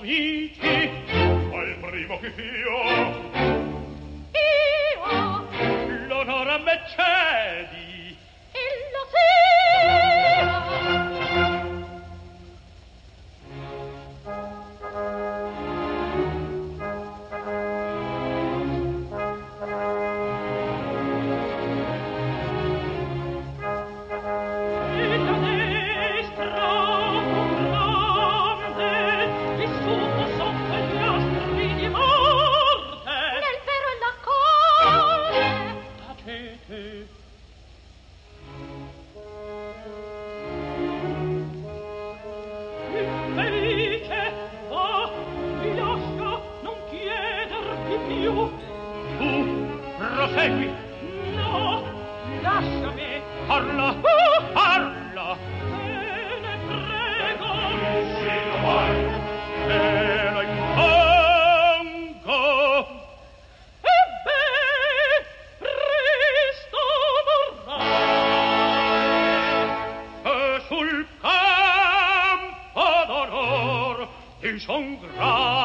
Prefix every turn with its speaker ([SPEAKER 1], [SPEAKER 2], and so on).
[SPEAKER 1] amici, al primo che io l'onore a me cedi, e la sera. Prosegui. No, lasciami. Parla, parla. Te ne prego. Sì, vai. Te la impongo. Ebbe, presto morrai. Sul campo d'onor ti son grato.